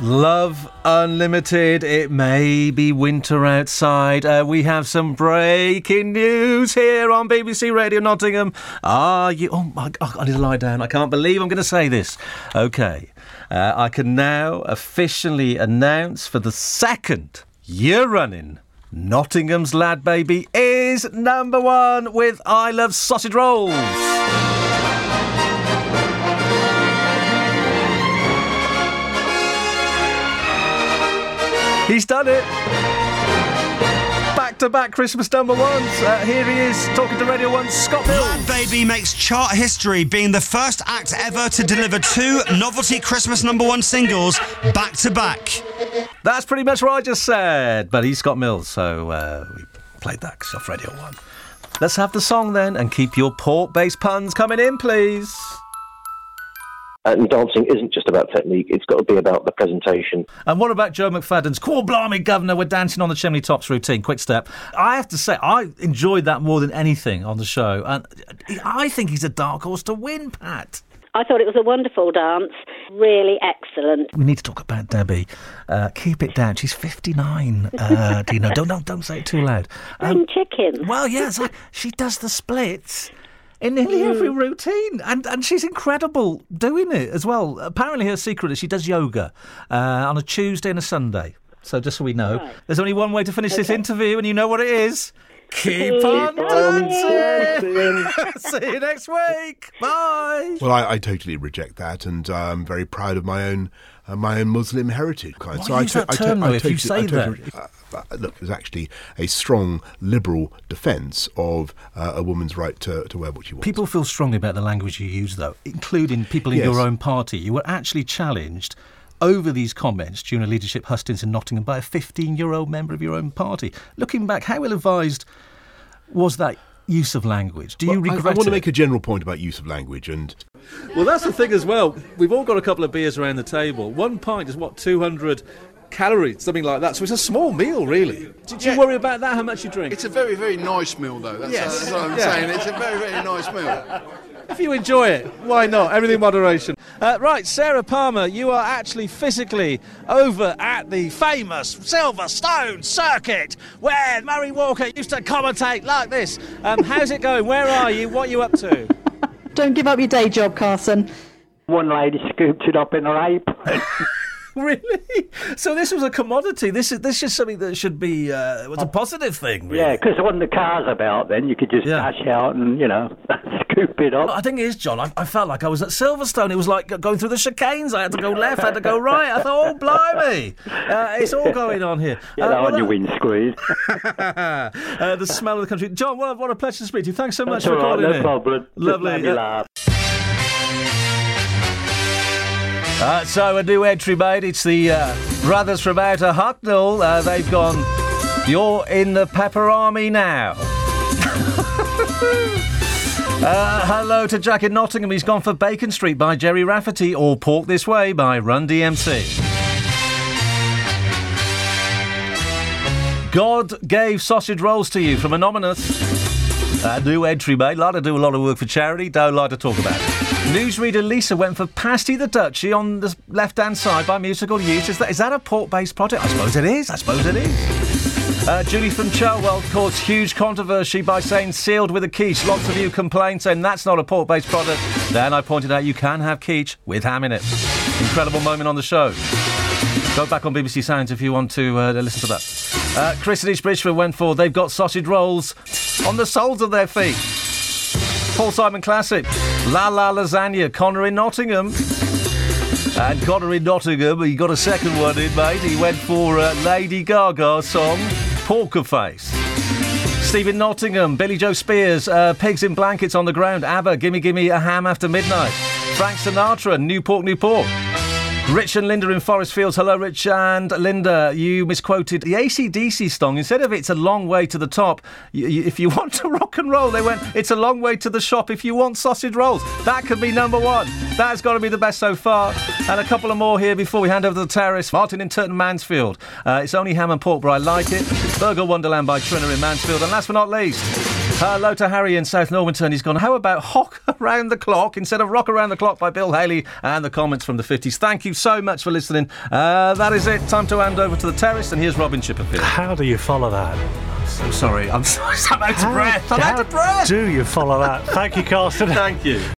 Love Unlimited. It may be winter outside. We have some breaking news here on BBC Radio Nottingham. Are you... Oh, my God, I need to lie down. I can't believe I'm going to say this. OK. I can now officially announce for the second year running, Nottingham's Lad Baby is number one with I Love Sausage Rolls. He's done it. Back-to-back Christmas number ones. Here he is, talking to Radio 1's Scott Mills. Lad Baby makes chart history, being the first act ever to deliver two novelty Christmas number one singles back-to-back. That's pretty much what I just said. But he's Scott Mills, so we played that off Radio 1. Let's have the song then, and keep your pork-based puns coming in, please. And dancing isn't just about technique, it's got to be about the presentation. And what about Joe McFadden's "Call Blimey Governor, we're dancing on the chimney tops" routine, quick step? I have to say, I enjoyed that more than anything on the show. And I think he's a dark horse to win, Pat. I thought it was a wonderful dance, really excellent. We need to talk about Debbie. Keep it down. She's 59. Do you know? Don't say it too loud. Chicken. Well, yes, she does the splits in nearly every routine, and she's incredible doing it as well. Apparently her secret is she does yoga on a Tuesday and a Sunday. So just so we know, There's only one way to finish this interview, and you know what it is. Keep on dancing. See you next week. Bye. Well, I totally reject that, and I'm very proud of my own Muslim heritage. Why use that term, though, if you say that? Look, there's actually a strong liberal defence of a woman's right to wear what she wants. People feel strongly about the language you use, though, including people in your own party. You were actually challenged over these comments during a leadership hustings in Nottingham by a 15-year-old member of your own party. Looking back, how ill-advised was that use of language? Do you regret it? I want to make a general point about use of language. Well, that's the thing as well. We've all got a couple of beers around the table. One pint is, 200 calories, something like that. So it's a small meal, really. Did you worry about that, how much you drink? It's a very, very nice meal, though. That's what I'm saying. It's a very, very nice meal. If you enjoy it, why not? Everything in moderation. Right, Sarah Palmer, you are actually physically over at the famous Silverstone circuit where Murray Walker used to commentate like this. How's it going? Where are you? What are you up to? Don't give up your day job, Carson. One lady scooped it up in her apron. Really? So this was a commodity. This is something that should be was a positive thing, really. Yeah, because there wasn't the cars about then. You could just dash out and, scoop it up. Well, I think it is, John. I felt like I was at Silverstone. It was like going through the chicanes. I had to go left, I had to go right. I thought, oh, blimey. It's all going on here. On your windscreen. The smell of the country. John, what a pleasure to speak to you. Thanks so much for calling in. No problem. Lovely. Just made me laugh. So a new entry made. It's the brothers from Outer Hucknall. They've gone, "You're in the Pepper Army now." Hello to Jack in Nottingham. He's gone for Bacon Street by Jerry Rafferty or Pork This Way by Run DMC. God gave sausage rolls to you from Anonymous. New entry mate. Like to do a lot of work for charity. Don't like to talk about it. Newsreader Lisa went for Pasty the Duchy on the left-hand side by Musical Youth. Is that a pork-based project? I suppose it is. Julie from Chelwell caused huge controversy by saying sealed with a quiche. Lots of you complained saying that's not a pork-based product. Then I pointed out you can have quiche with ham in it. Incredible moment on the show. Go back on BBC Sounds if you want to listen to that. Chris and East Bridgeford went for they've got sausage rolls on the soles of their feet. Paul Simon Classic. La La Lasagna. Connor in Nottingham. And Connor in Nottingham, he got a second one in, mate. He went for Lady Gaga's song, Poker Face. Steve in Nottingham. Billy Joe Spears. Pigs in Blankets on the Ground. ABBA. Gimme a Ham After Midnight. Frank Sinatra. New Pork. Rich and Linda in Forest Fields. Hello, Rich and Linda. You misquoted the AC/DC song. Instead of "It's a long way to the top," if you want to rock and roll, they went, "It's a long way to the shop if you want sausage rolls." That could be number one. That's got to be the best so far. And a couple of more here before we hand over to the terrace. Martin in Turton Mansfield. It's only ham and pork, but I like it. Burger Wonderland by Trina in Mansfield. And last but not least, Hello to Harry in South Normanton. He's gone, how about Hock Around the Clock instead of Rock Around the Clock by Bill Haley, and the comments from the 50s. Thank you so much for listening. That is it. Time to hand over to the terrace, and here's Robin Chipperfield. How do you follow that? So sorry. I'm out of breath. I'm out of breath. Do you follow that? Thank you, Carson. Thank you.